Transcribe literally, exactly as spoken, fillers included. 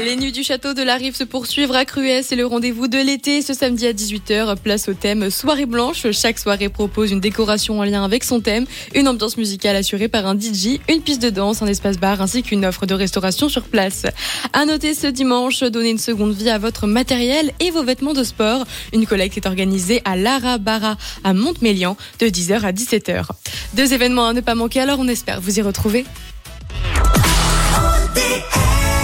Les nuits du château de la Rive se poursuivent à Cruès. C'est le rendez-vous de l'été. Ce samedi à dix-huit heures, place au thème Soirée Blanche. Chaque soirée propose une décoration en lien avec son thème, une ambiance musicale assurée par un D J, une piste de danse, un espace bar ainsi qu'une offre de restauration sur place. À noter ce dimanche, donnez une seconde vie à votre matériel et vos vêtements de sport. Une collecte est organisée à Lara Bara à Montmélian de dix heures à dix-sept heures. Deux événements à ne pas manquer, alors on espère vous y retrouver.